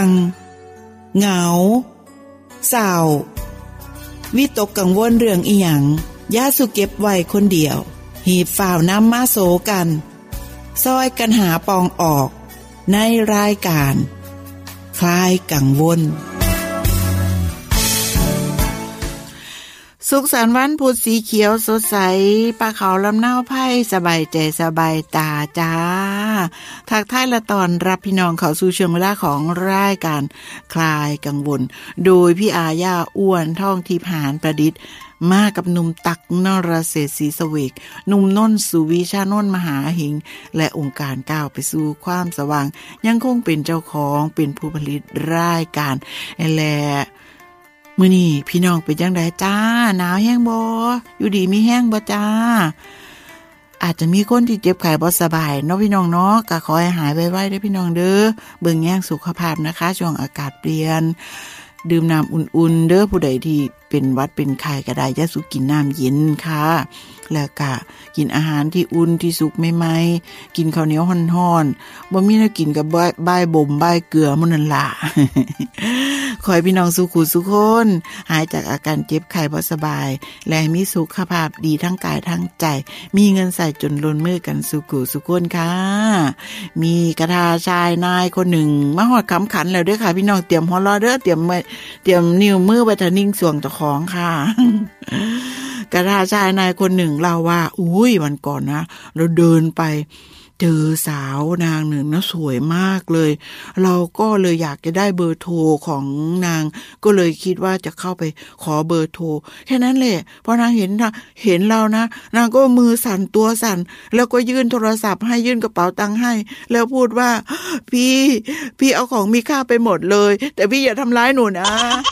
งเหงาเศร้าวิตกกังวลเรื่องอีหยังอย่าสุเก็บไว้คนเดียวหีบฝ่าวนำมาโสกันซอยกันหาปองออกในรายการคลายกังวลสุขสันต์วันพุธสีเขียวสดใสปลาเขาลำเนาไพ่สบายใจสบายตาจ้าทักทายและตอนรับพี่น้องเข้าสู่ช่วงเวลาของรายการคลายกังวลโดยพี่อาญาอ้วนท่องทิพย์หานประดิษฐ์มากับหนุ่มตักนรเศรษฐศรีสเวกหนุ่มน้นสุวิชานนท์มหาหิงและองค์การก้าวไปสู่ความสว่างยังคงเป็นเจ้าของเป็นผู้ผลิตรายการและมื้อนี้พี่น้องเป็นจังได๋จ้าหนาวแห้งบ่อยู่ดีมีแห้งบ่จ้าอาจจะมีคนที่เจ็บไข้บ่สบายเนาะพี่น้องเนาะก็ขอให้หายไวๆเด้อพี่น้องเด้อเบิ่งแย่งสุขภาพนะคะช่วงอากาศเปลี่ยนดื่มน้ำอุ่นๆเด้อผู้ใดที่เป็นหวัดเป็นไข้ก็ได้อย่าสุกินน้ำเย็นค่ะแล้วก็กินอาหารที่อุ่นที่สุกใหม่ๆกินข้าวเหนียวร้อนๆบ่มีแนวกินกับบ่ายบ่มบ่ายเกลือมื้อนั้นล่ะ ขอให้พี่น้องสุขุสุขคนหายจากอาการเจ็บไข้บ่สบายและมีสุขภาพดีทั้งกายทั้งใจมีเงินใส่จนล้นมือกันสุขุสุขคนค่ะมีกระทาชายนายคนหนึ่งมาฮอดคำขันแล้วเด้อค่ะพี่น้องเตรียมหัวเราะเด้อเตรียมนิ้วมือไว้ทะนิ่งสวงเจ้าของค่ะ กระทาชายนายคนหนึ่งเล่าว่าอุ้ยวันก่อนนะเราเดินไปเจอสาวนางหนึ่งนะสวยมากเลยเราก็เลยอยากจะได้เบอร์โทรของนางก็เลยคิดว่าจะเข้าไปขอเบอร์โทรแค่นั้นแหละพอนางเห็นเรานะนางก็มือสั่นตัวสั่นแล้วก็ยื่นโทรศัพท์ให้ยื่นกระเป๋าตังค์ให้แล้วพูดว่าพี่เอาของมีค่าไปหมดเลยแต่พี่อย่าทำร้ายหนูนะ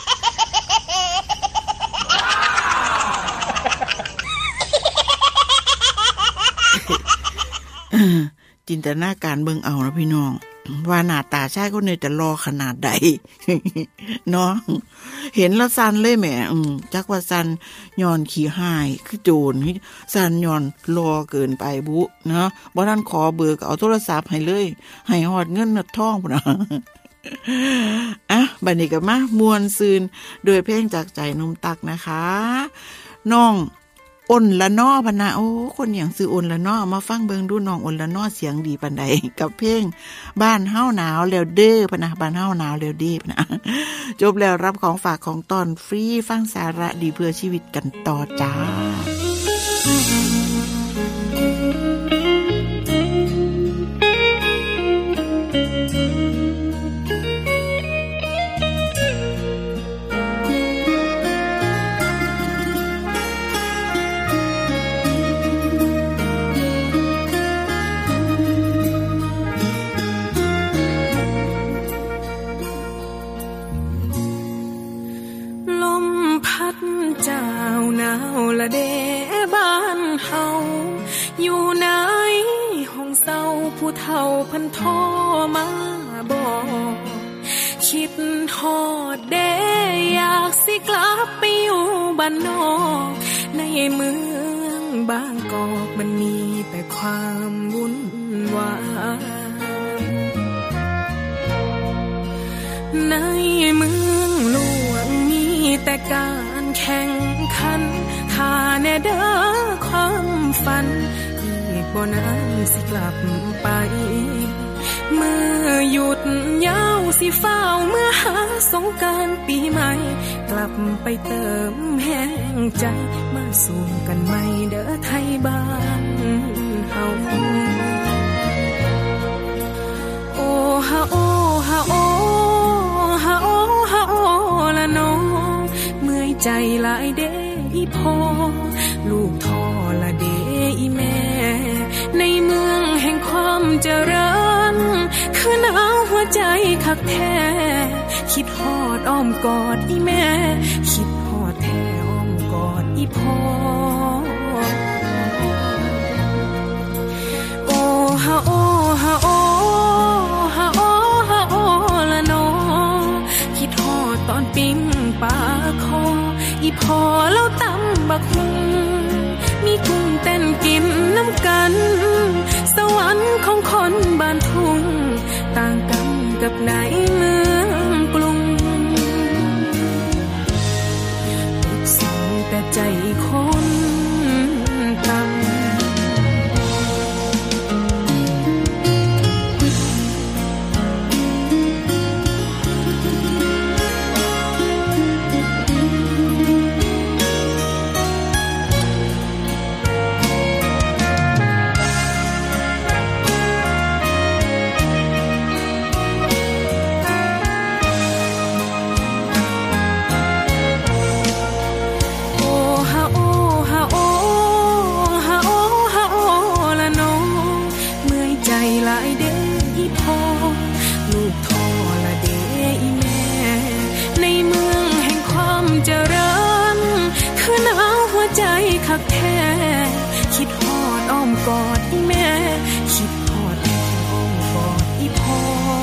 จินตนาการเบิ่งเอานะพี่น้องว่าหน้าตาชายคนนี้จะรอขนาดใด เนาะเห็นแล้วสั่นเลยแหมจักว่าสั่นย้อนขี้หายคือโจรสั่นย้อนรอเกินไปบุเนาะบ่ทันขอเบอร์ก็เอาโทรศัพท์ให้เลยให้ฮอดเงินทองพุ่นน่ะ อ่ะบัดนี้ก็มาม่วนซืนโดยเพลงจากใจหนุ่มตักนะคะน้องอ้นละน้อพะนะโอ้คนอย่างซื้ออ้นละน้อมาฟังเบิ่งดูน้องอ้นละน้อเสียงดีปานใดกับเพลงบ้านเฮาหนาวแล้วเด้อพะนะบ้านเฮาหนาวแล้วเด้อพะนะจบแล้วรับของฝากของตอนฟรีฟังสาระดีเพื่อชีวิตกันต่อจ้าละเดบ้านเฮาอยู่ไหนห้องเศร้าผู้เฒ่าพันโทรมาบอกคิดฮอดเดอยากสิกลับไปอยู่บ้านนอกในเมืองบางกอกมันมีแต่ความวุ่นวายในเมืองหลวงมีแต่การแข่งขันถ้าแน่เด้อความฝันอีกบ่นานสิกลับไปเมื่อหยุดยาวสิฟ้าวเมื่อหาสงกรานต์ปีใหม่กลับไปเติมแห้งใจมาสู่กันใหม่เด้อไทยบ้านเฮาโอ้ฮาโอฮาโอฮาโอฮาโอละน้องเมื่อยใจหลายเด้อีพ่อลูกท่อละเดอีแม่ในเมืองแห่งความเจริญคือหนาวหัวใจคักแท้คิดฮอดอ้อมกอดอีแม่คิดฮอดแท้อ้อมกอดอีพ่อโอ้ฮาโอฮาโอฮาโอฮาโอละน้องคิดฮอดตอนปิ้งปลาคออีพ่อเล่าตำบักหุ่งมีกุ้งเต้นกินน้ำกันสวรรค์ของคนบ้านทุ่งต่างกันกับในเมืองใจคนต่ำคิดฮอดอ้อมกอดอีแม่คิดฮอดอ้อมกอดอีพ่อ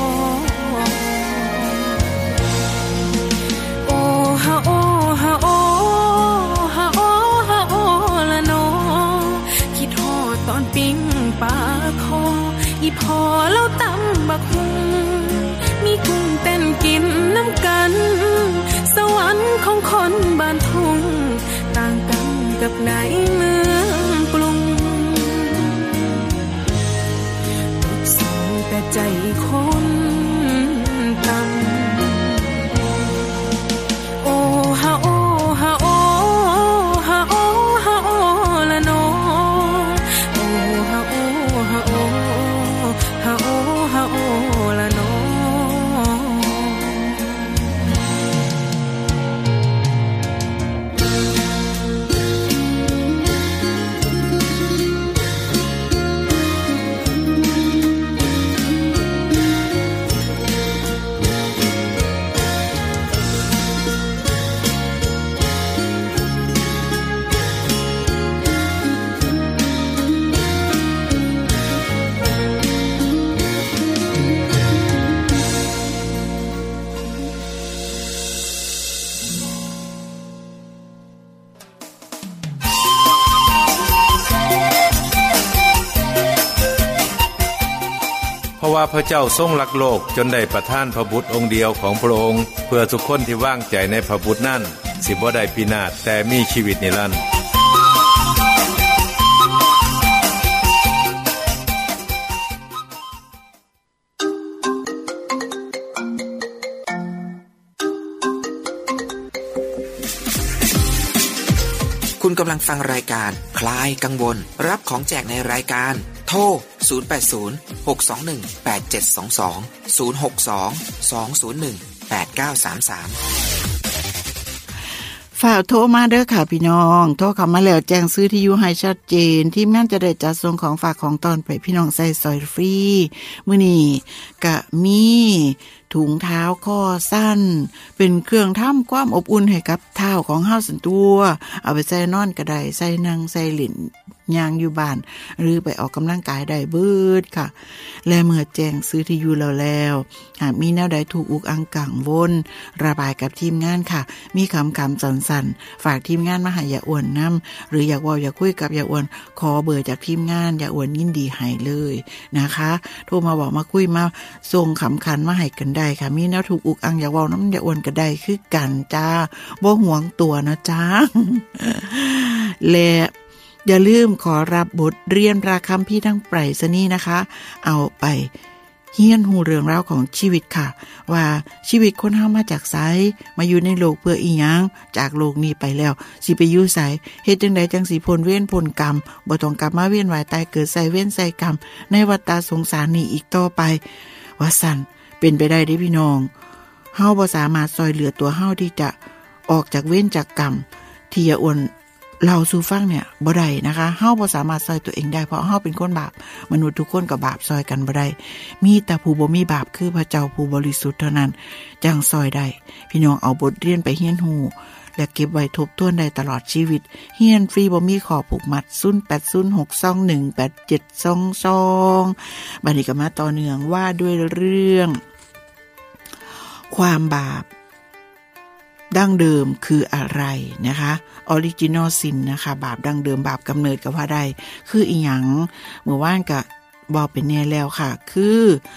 โอ้ฮะโอ้ฮะโอ้ฮะโอ้ฮะโอ้ละน้อคิดฮอดตอนปิ้งปลาคออีพ่อเล่าตำบักหุ่งมีกุ้งเต้นกินน้ำกันสวรรค์ของคนบ้านทุ่งต่างกันกับในเมืองกรุงทุกสิ่งแต่ใจคนต่ำโอ้ฮะโอ้ฮะโอ้ฮะโอ้ฮะโอ้ละน้อโอ้ฮะโอ้ฮะโอ้ฮะโอ้ฮะโอ้ละน้อเพราะว่าพระเจ้าทรงรักโลกจนได้ประทานพระบุตรองค์เดียวของพระองค์เพื่อทุกคนที่วางใจในพระบุตรนั้นสิบ่ได้พินาศแต่มีชีวิตนิรันดร์คุณกำลังฟังรายการคลายกังวลรับของแจกในรายการโทร 080-621-8722 ฝากโทรมาเด้อค่ะพี่น้องโทรเข้ามาแล้วแจ้งซื้อที่อยู่ให้ชัดเจนทีมงานจะได้จัดส่งของฝากของตอนไปพี่น้องใส่ซอยฟรีมื้อนี้ก็มีถุงเท้าข้อสั้นเป็นเครื่องทำความอบอุ่นให้กับเท้าของเฮาส่วนตัวเอาไปใส่นอนก็ได้ใส่นั่งใส่เล่นย่างอยู่บ้านหรือไปออกกำลังกายได้เบิดค่ะและเมื่อแจ้งซื้อที่อยู่แล้วหากมีแนวใดถูกอุกอังกังวลระบายกับทีมงานค่ะมีคำสั้นๆฝากทีมงานมาให้อย่าอ้วนนำหรืออยากเว้าอยากคุยกับอย่าอ้วนขอเบอร์จากทีมงานอย่าอ้วนยินดีให้เลยนะคะโทรมาบอกมาคุยมาส่งคำคันมาให้กันได้ค่ะมีแนวถูกอุกอังอยากเว้าน้ำอย่าอ้วนก็ได้คือกันจ้าบ่หวงตัวนะจ้า และอย่าลืมขอรับบทเรียนราคัมภีร์ทั้งไปรษณีย์นะคะเอาไปเฮียนหูเรื่องราวของชีวิตค่ะว่าชีวิตคนเฮามาจากไสมาอยู่ในโลกเพื่ออีหยังจากโลกนี้ไปแล้วสิไปอยู่ไสเฮ็ดจังไดจังสิพ้นเวรพ้นกรรมบ่ต้องกลับมาเวียนว่ายตายเกิดใส่เวรใส่กรรมในวัฏฏะสงสารนี้อีกต่อไปว่าซั่นเป็นไปได้เด้พี่น้องเฮาบ่สามารถช่วยเหลือตัวเฮาที่จะออกจากเวรจากกรรมที่อย่าอ้วนเราสู่ฟังเนี่ยบ่ได้นะคะเฮาบ่สามารถซอยตัวเองได้เพราะเฮาเป็นคนบาปมนุษย์ทุกคนก็บาปซอยกันบ่ได้มีแต่ผู้บ่มีบาปคือพระเจ้าผู้บริสุทธิ์เท่านั้นจังซอยได้พี่น้องเอาบทเรียนไปเรียนรู้และเก็บไว้ทบทวนได้ตลอดชีวิตเรียนฟรีบ่มีข้อผูกมัด0806218722บัดนี้ก็มาต่อเนื่องว่าด้วยเรื่องความบาปดั้งเดิมคืออะไรนะคะออริจินอลซินนะคะบาปดั้งเดิมบาปกำเนิดก็ว่าได้คืออีหยังเมื่อวานก็บอกเป็นแน่แล้วค่ะคือ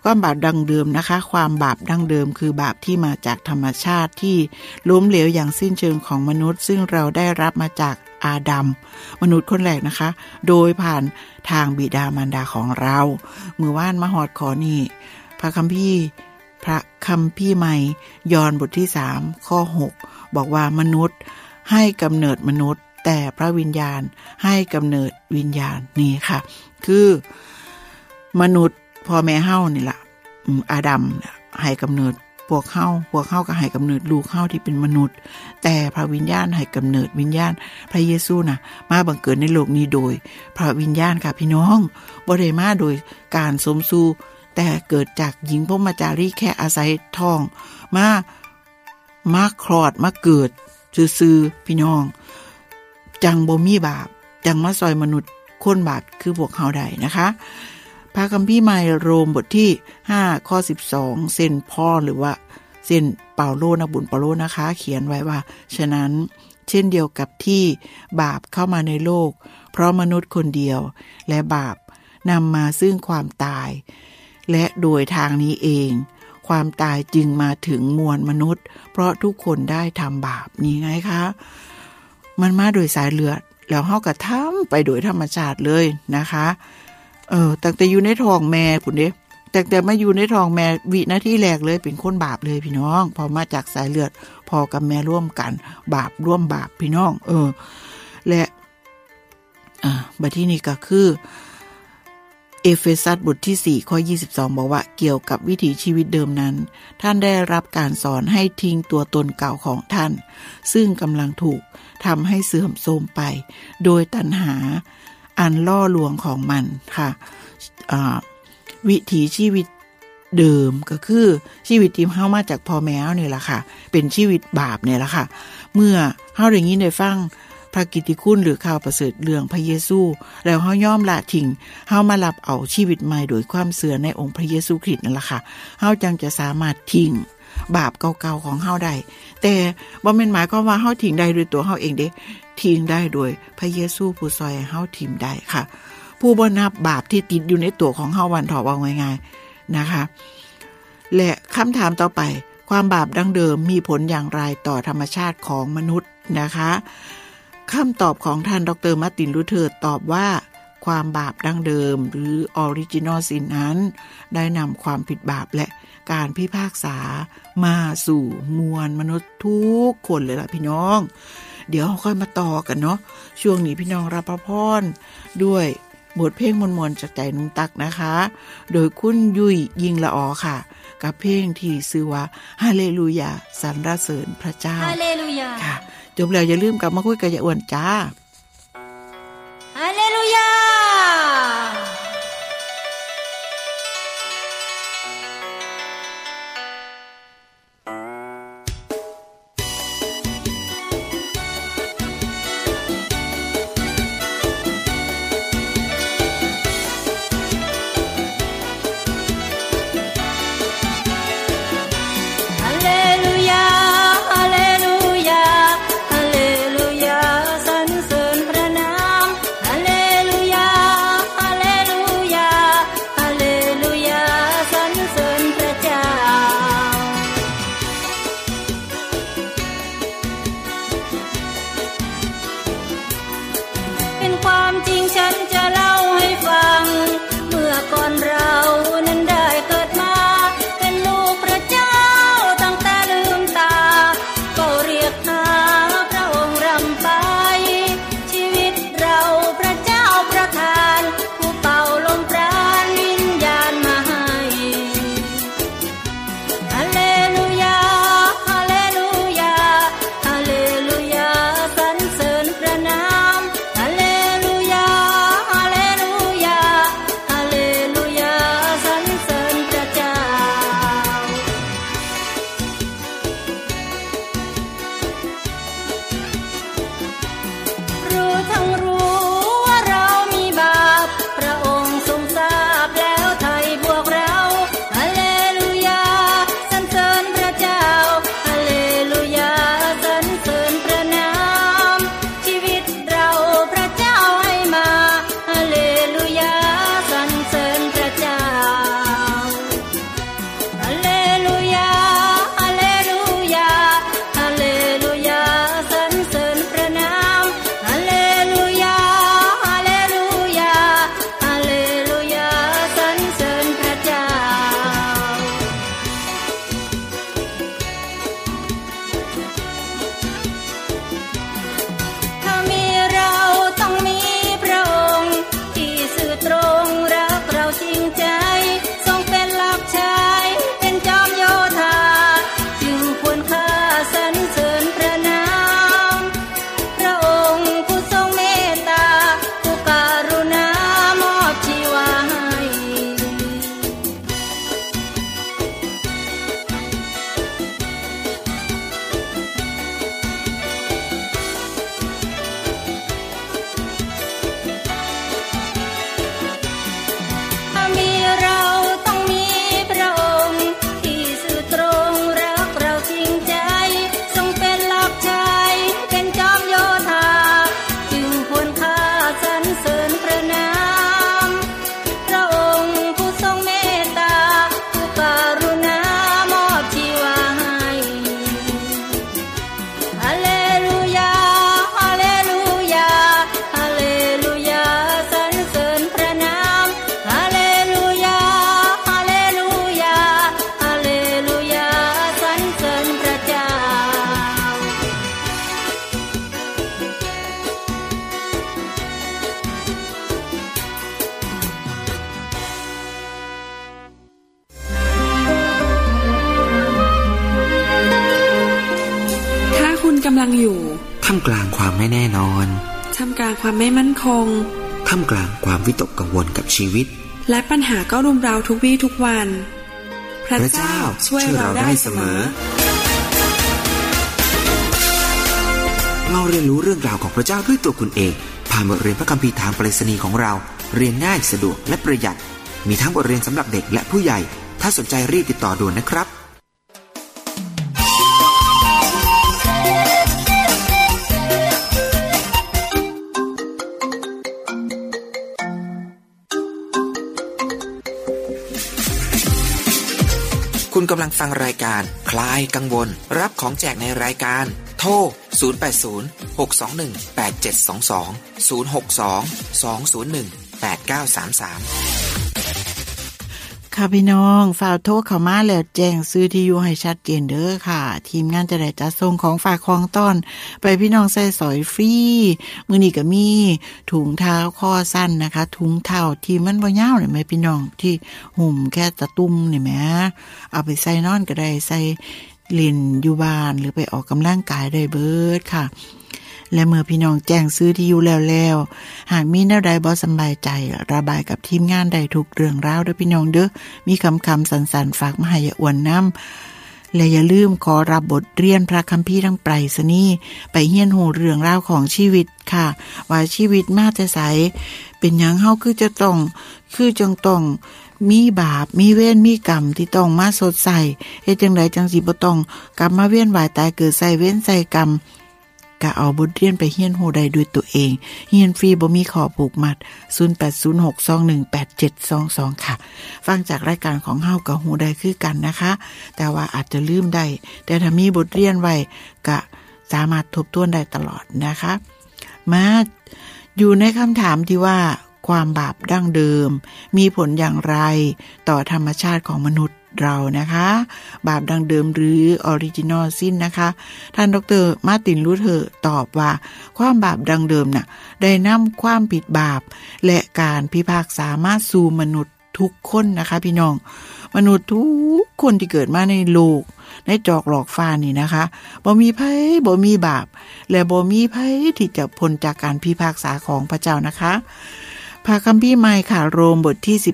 ความบาปดั้งเดิมนะคะความบาปดั้งเดิมคือบาปที่มาจากธรรมชาติที่ล้มเหลวอย่างสิ้นเชิงของมนุษย์ซึ่งเราได้รับมาจากอาดัมมนุษย์คนแรกนะคะโดยผ่านทางบิดามารดาของเรามื้อวานมาฮอดขอนี่พระคัมภีร์ใหม่ยอห์นบทที่3ข้อ6บอกว่ามนุษย์ให้กำเนิดมนุษย์แต่พระวิญญาณให้กำเนิดวิญญาณนี่ค่ะคือมนุษย์พ่อแม่เฮานี่ล่ะอาดัมให้กำเนิดพวกเฮาก็ให้กำเนิดลูกเฮาที่เป็นมนุษย์แต่พระวิญญาณให้กำเนิดวิญญาณพระเยซูน่ะมาบังเกิดในโลกนี้โดยพระวิญญาณค่ะพี่น้องบ่ได้มาโดยการสมสู่แต่เกิดจากหญิงพรหมจารีแค่อาศัยท้องมาคลอดมาเกิดซื่อๆพี่น้องจังบ่มีบาปจังมาซอยมนุษย์คนบาปคือพวกเฮาได้นะคะพระคัมภีร์ใหม่โรมบทที่5ข้อ12เซนพอลหรือว่าเซนเปาโลนักบุญเปาโลนะคะเขียนไว้ว่าฉะนั้นเช่นเดียวกับที่บาปเข้ามาในโลกเพราะมนุษย์คนเดียวและบาปนำมาซึ่งความตายและโดยทางนี้เองความตายจึงมาถึงมวลมนุษย์เพราะทุกคนได้ทำบาปนี่ไงคะมันมาโดยสายเลือดแล้วเฮาก็ทำไปโดยธรรมชาติเลยนะคะตั้งแต่อยู่ในท้องแม่พุ่นเด้แต่มาอยู่ในท้องแม่วินาทีแรกเลยเป็นคนบาปเลยพี่น้องพอมาจากสายเลือดพ่อกับแม่ร่วมกันบาปร่วมบาปพี่น้องและบัดที่นี้ก็คือเอเฟซัสบทที่4ข้อ22บอกว่าเกี่ยวกับวิถีชีวิตเดิมนั้นท่านได้รับการสอนให้ทิ้งตัวตนเก่าของท่านซึ่งกำลังถูกทำให้เสื่อมโทรมไปโดยตัณหาอันล่อลวงของมันค่ะวิถีชีวิตเดิมก็คือชีวิตที่เฮามาจากพ่อแม่เฮานี่ล่ะค่ะเป็นชีวิตบาปนี่ล่ะค่ะเมื่อเฮาได้ยินได้ฟังพระกิตติคุณหรือข่าวประเสริฐเรื่องพระเยซูแล้วเฮายอมละทิ้งเฮามารับเอาชีวิตใหม่โดยความเชื่อในองค์พระเยซูคริสต์นั่นล่ะค่ะเฮาจังจะสามารถทิ้งบาปเก่าๆของเฮาได้แต่บ่แม่นหมายความว่าเฮาทิ้งได้ด้วยตัวเฮาเองเด้ทิ้งได้โดยพระเยซูผู้ซอยเฮาทิ้งได้ค่ะผู้บ่นับบาปที่ติดอยู่ในตัวของเฮาวันถอว่าง่ายๆนะคะและคำถามต่อไปความบาปดั้งเดิมมีผลอย่างไรต่อธรรมชาติของมนุษย์นะคะคำตอบของท่านดร.มาร์ตินลูเทอร์ตอบว่าความบาปดั้งเดิมหรือออริจินอลซินนั้นได้นำความผิดบาปและการพิพากษามาสู่มวลมนุษย์ทุกคนเลยล่ะพี่น้องเดี๋ยวค่อยมาต่อกันเนาะช่วงนี้พี่น้องรับพรด้วยบทเพลงมวลๆจากใจนุ่งตักนะคะโดยคุณยุ้ยยิงละออค่ะกับเพลงที่ชื่อว่าฮาเลลูยาสรรเสริญพระเจ้าฮาเลลูยาค่ะจบแล้วอย่าลืมกลับมาคุยกับยายอ้วนจ้าฮาเลลูยาสรรเสริำลังอยู่ท่ามกลางความไม่แน่นอนท่ามกลางความไม่มั่นคงท่ามกลางความวิตกกังวลกับชีวิตและปัญหาก็รุมเร้าทุกวี่ทุกวันพระเจ้าช่วยเราได้เสมอเราเรียนรู้เรื่องราวของพระเจ้าด้วยตัวคุณเองผ่านบทเรียนพระคัมภีร์ทางไปรษณีย์ของเราเรียนง่ายสะดวกและประหยัดมีทั้งบทเรียนสำหรับเด็กและผู้ใหญ่ถ้าสนใจรีบติดต่อด่วนนะครับคุณกำลังฟังรายการคลายกังวลรับของแจกในรายการโทร0806218722 062-201-8933 ค่ะพี่น้องฝากโทรเข้ามาแล้วแจ้งซื้อที่อยู่ให้ชัดเจนเด้อค่ะทีมงานจะได้จัดส่งของฝากของต้อนไปพี่น้องใส่สอยฟรีมื้อนี้ก็มีถุงเท้าข้อสั้นนะคะถุงเท้าที่มันบ่ยาวนี่แม่พี่น้องที่ห่มแค่ตะตุ่มนี่แหมเอาไปใส่นอนก็ได้ใส่เล่นอยู่บ้านหรือไปออกกำลังกายได้เบิดค่ะและเมื่อพี่น้องแจ้งซื้อที่อยู่แล้วหากมีแนวใดบ่สบายใจระบายกับทีมงานได้ทุกเรื่องราวเด้อพี่น้องเด้อมีคำสั้นๆฝากมาให้อย่าอ้วนน้ำและอย่าลืมขอรับบทเรียนพระคัมภีร์ทั้งไปรษณีย์ไปเรียนรู้เรื่องราวของชีวิตค่ะว่าชีวิตมาแต่ไสเป็นหยังเฮาคือจังต้องมีบาปมีเวรมีกรรมที่ต้องมาสดใสเฮ็ดจังไดจังสิบ่ต้องกลับมาเวียนว่ายตายเกิดใส่เวรใส่กรรมก็เอาบทเรียนไปเรียนรู้ได้ด้วยตัวเองเรียนฟรีบ่มีข้อผูกมัด0806218722ค่ะฟังจากรายการของเฮาก็ฮู้ได้คือกันนะคะแต่ว่าอาจจะลืมได้แต่ถ้ามีบทเรียนไว้ก็สามารถทบทวนได้ตลอดนะคะมาอยู่ในคำถามที่ว่าความบาปดั้งเดิมมีผลอย่างไรต่อธรรมชาติของมนุษย์เรานะคะบาปดั้งเดิมหรือออริจินอลซินนะคะท่านดร.มาร์ตินลูเธอร์ตอบว่าความบาปดั้งเดิมน่ะได้นำความผิดบาปและการพิพากษามาสู่มนุษย์ทุกคนนะคะพี่น้องมนุษย์ทุกคนที่เกิดมาในโลกในจอกหลอกฟ้านี่นะคะบ่มีไผบ่มีบาปและบ่มีไผที่จะพ้นจากการพิพากษาของพระเจ้านะคะพระคัมภีร์ใหม่ค่ะโรมบทที่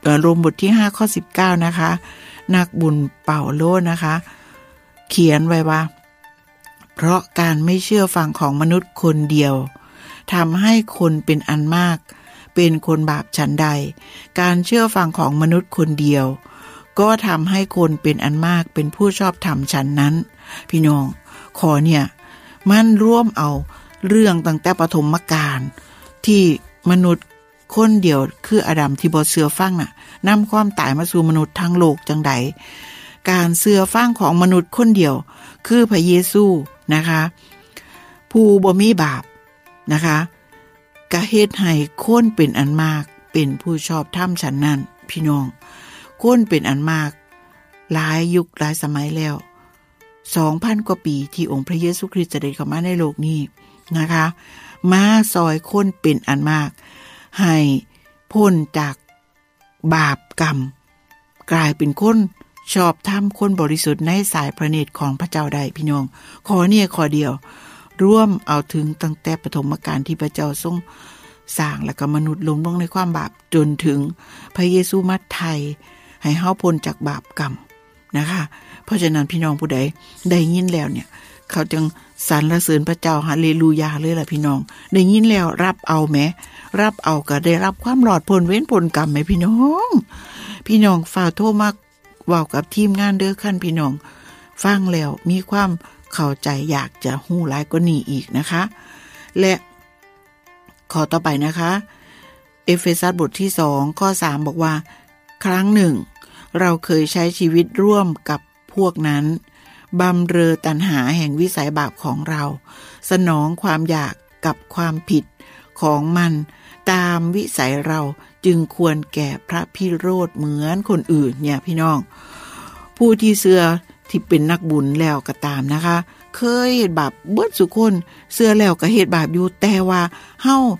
5ข้อ19นะคะนักบุญเป่าโลนะคะเขียนไว้ว่าเพราะการไม่เชื่อฟังของมนุษย์คนเดียวทำให้คนเป็นอันมากเป็นคนบาปฉันใดการเชื่อฟังของมนุษย์คนเดียวก็ทำให้คนเป็นอันมากเป็นผู้ชอบธรรมฉันนั้นพี่น้องขอเนี่ยมันร่วมเอาเรื่องตั้งแต่ปฐมกาลที่มนุษย์คนเดียวคืออาดัมที่บ่เชื่อฟังน่ะนำความตายมาสู่มนุษย์ทั้งโลกจังใดการเชื่อฟังของมนุษย์คนเดียวคือพระเยซูนะคะผู้บ่มีบาปนะคะก็เฮ็ดให้คนเป็นอันมากเป็นผู้ชอบธรรมฉันนั้นพี่น้องคนเป็นอันมากหลายยุคหลายสมัยแล้ว 2,000 กว่าปีที่องค์พระเยซูคริสต์เสด็จเข้ามาในโลกนี้นะคะมาซอยคนเป็นอันมากให้พ้นจากบาปกรรมกลายเป็นคนชอบธรรมคนบริสุทธิ์ในสายพระเนตรของพระเจ้าได้พี่น้องขอเนี่ยขอเดียวร่วมเอาถึงตั้งแต่ปฐมกาลที่พระเจ้าทรงสร้างและก็มนุษย์ล้มลงในความบาปจนถึงพระเยซูมาไถ่ให้เฮาพ้นจากบาปกรรมนะคะเพราะฉะนั้นพี่น้องผู้ใดได้ยินแล้วเนี่ยเขาจึงสรรเสริญพระเจ้าฮาเลลูยาเลยล่ะพี่น้องได้ยินแล้วรับเอาแม้รับเอาก็ได้รับความหลอดพ้นเว้นพ้นกรรมไหมพี่น้องฝากโทรมาเว้ากับทีมงานเด้อคั่นพี่น้องฟังแล้วมีความเข้าใจอยากจะฮู้หลายกว่านี้อีกนะคะและข้อต่อไปนะคะเอเฟซัสบทที่2ข้อ3บอกว่าครั้งหนึ่งเราเคยใช้ชีวิตร่วมกับพวกนั้นบำเรอตัณหาแห่งวิสัยบาปของเราสนองความอยากกับความผิดของมันตามวิสัยเราจึงควรแก่พระพิโรธเหมือนคนอื่นเนี่ยพี่น้องผู้ที่เชื่อที่เป็นนักบุญแล้วก็ตามนะคะเคยเฮ็ดบาปเบิดสุคนเชื่อแล้วก็เฮ็ดบาปอยู่แต่ว่า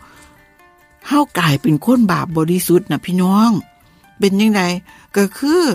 เฮากลายเป็นคนบาปบริสุทธิ์นะพี่น้องเป็นจังไดก็คือ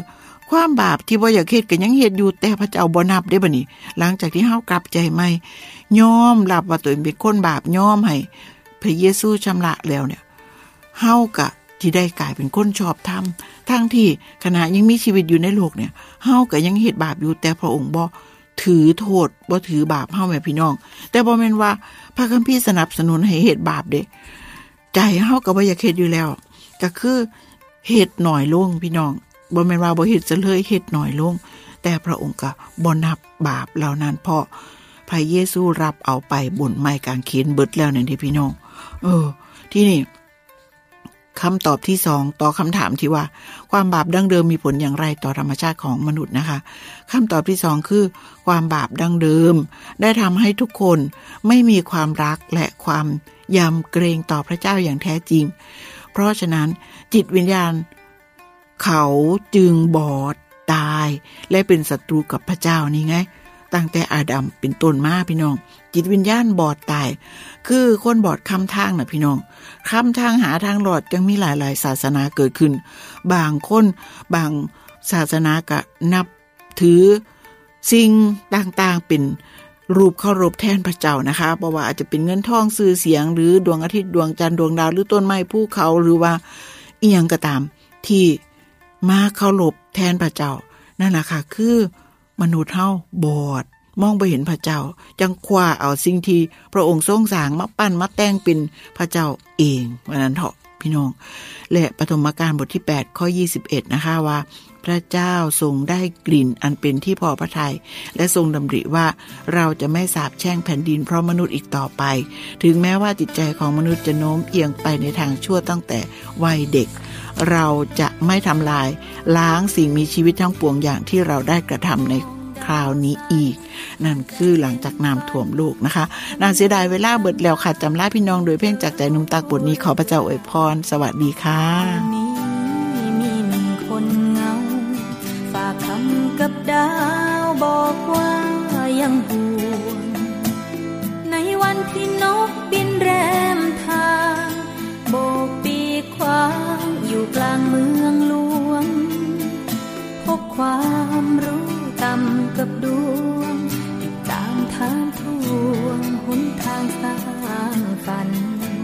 ความบาปที่บ่อยากเฮ็ดก็ยังเฮ็ดอยู่แต่พระเจ้าบ่นับได้บัดนี้หลังจากที่เฮากลับใจใหม่ยอมรับว่าตัวเองเป็นคนบาปยอมให้พระเยซูชำระแล้วเนี่ยเฮาก็ที่ได้กลายเป็นคนชอบธรรมทั้งที่ขณะยังมีชีวิตอยู่ในโลกเนี่ยเฮาก็ยังเฮ็ดบาปอยู่แต่พระองค์บ่ถือโทษบ่ถือบาปเฮาแม่พี่น้องแต่บ่แม่นว่าพระคัมภีร์สนับสนุนให้เฮ็ดบาปเด้ใจเฮาก็บ่อยากเฮ็ดอยู่แล้วก็คือเฮ็ดน้อยลงพี่น้องบ่แม่นว่าบ่เฮ็ดซะเลยเฮ็ดน้อยลงแต่พระองค์ก็บ่นับบาปเหล่านั้นเพราะพระเยซูรับเอาไปบนไม้กางเขนเบิดแล้วนั่นเด้พี่น้องที่นี่คำตอบที่2ต่อคำถามที่ว่าความบาปดั้งเดิมมีผลอย่างไรต่อธรรมชาติของมนุษย์นะคะคำตอบที่2คือความบาปดั้งเดิมได้ทำให้ทุกคนไม่มีความรักและความยำเกรงต่อพระเจ้าอย่างแท้จริงเพราะฉะนั้นจิตวิญญาณเขาจึงบอดตายและเป็นศัตรูกับพระเจ้านี่ไงตั้งแต่อาดัมเป็นต้นมาพี่น้องจิตวิญญาณบอดตายคือคนบอดคำทางนะพี่น้องคำทางหาทางหลอดยังมีหลายๆศาสนาเกิดขึ้นบางคนบางศาสนาก็นับถือสิ่งต่างๆเป็นรูปเคารพแทนพระเจ้านะคะเพราะว่าอาจจะเป็นเงินทองชื่อเสียงหรือดวงอาทิตย์ดวงจันทร์ดวงดาวหรือต้นไม้ภูเขาหรือว่าอีหยังก็ตามที่มาเคารพแทนพระเจ้านั่นแหละค่ะคือมนุษย์เฮาบอดมองบ่เห็นพระเจ้าจังคว้าเอาสิ่งที่พระองค์ทรงสร้างมาปั้นมาแต่งเป็นพระเจ้าเองว่านั้นเถาะพี่น้องและปฐมกาลบทที่8ข้อ21นะคะว่าพระเจ้าทรงได้กลิ่นอันเป็นที่พอพระทัยและทรงดำริว่าเราจะไม่สาปแช่งแผ่นดินเพราะมนุษย์อีกต่อไปถึงแม้ว่าจิตใจของมนุษย์จะโน้มเอียงไปในทางชั่วตั้งแต่วัยเด็กเราจะไม่ทำลายล้างสิ่งมีชีวิตทั้งปวงอย่างที่เราได้กระทำในคราวนี้อีกนั่นคือหลังจากน้ำท่วมโลกนะคะน่าเสียดายเวลาเบิดแล้วค่ะจำลาพี่น้องโดยเพลงจากใจหนุ่มตากบทนี้ขอพระเจ้าอวยพรสวัสดีค่ะมีหนึ่งคนเงาฝากคำกับดาวบอกว่ายังห่วงในวันที่นกบินแรมทางโบกปีกขวางอยู่กลางเมืองหลวงพบความรู้ต่ำกับดวงติดตามทางทวงหนทางสร้างฝัน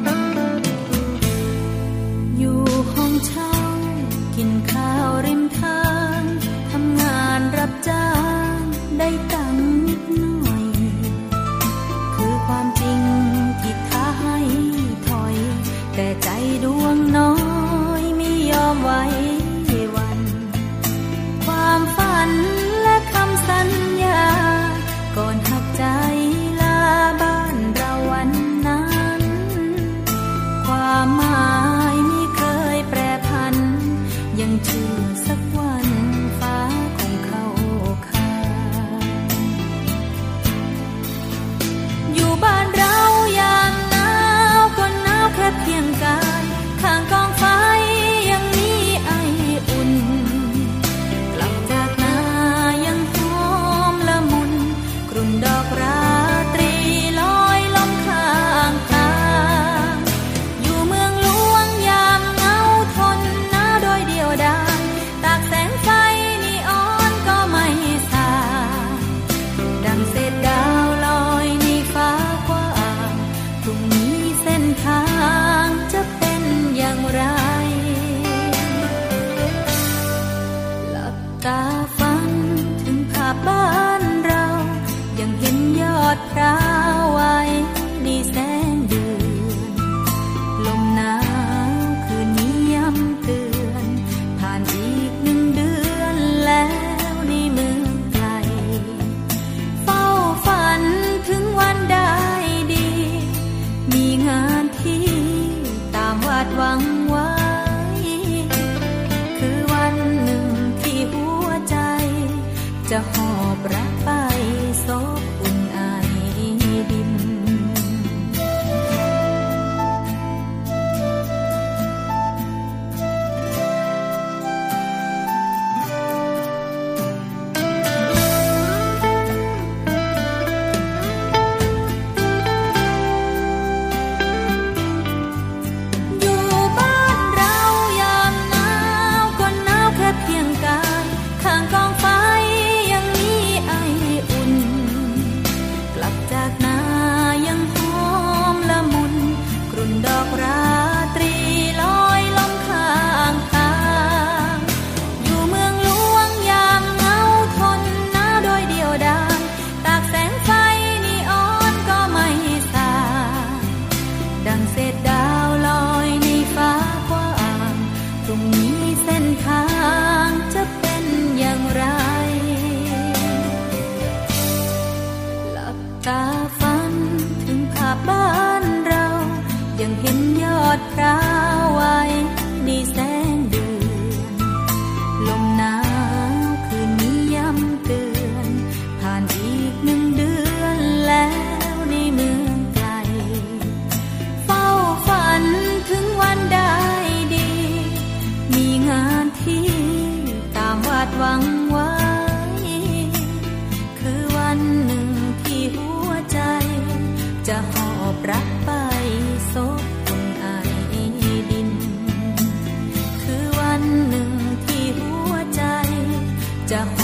อยู่ห้องเช่ากินข้าวริมทางทำงานรับจ้างได้ตังค์นิดหน่อยคือความจริงที่ท้าให้ถอยแต่ใจดวงน้อยไม่ยอมไว้วันความฝันและคำสัญญาก่อนหักใจลาบ้านเราวันนั้นความหมายไม่เคยแปรผันยังเชื่อสักวันฟ้าคงเข้าข้างดพร้าวไว้ในแสงเดือนลมหนาวคืนนี้ย้ำเตือนผ่านอีก1 เดือนแล้วในเมืองไกลเฝ้าฝันถึงวันได้ดีมีงานที่ตามวาดหวังไว้คือวันหนึ่งที่หัวใจจะหอบรักไปซบคนไอดินคือวันหนึ่งที่หัวใจจะห